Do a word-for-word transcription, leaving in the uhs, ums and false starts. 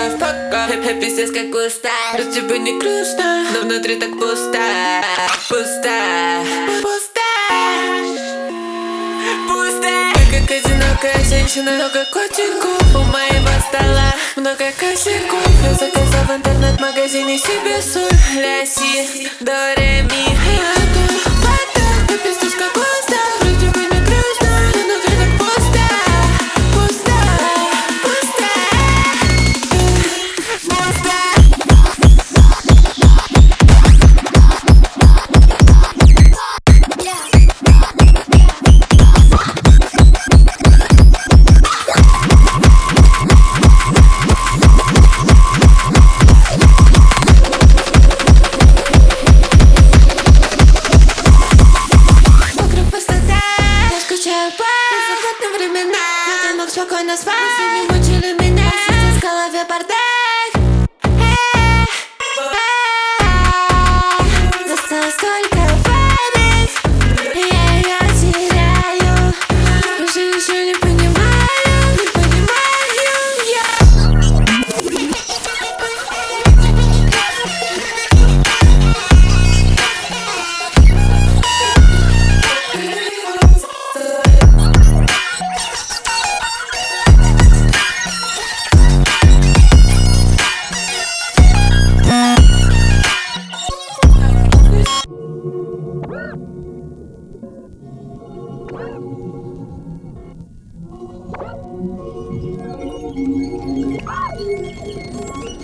в пока. Пиздец как густо, без тебя не грустно, но внутри так пусто. Пусто, пусто, пусто. Ты как одинокая женщина, много котиков у моего стола, много косяков. Я заказал в интернет-магазине себе соль, ля, си, до, ре, ми. Пиздец как густо, без тебя не грустно, но внутри так пусто. Пусто, пусто, пусто. Вокруг пустота, я скучаю по забытым временам. Спокойно спать.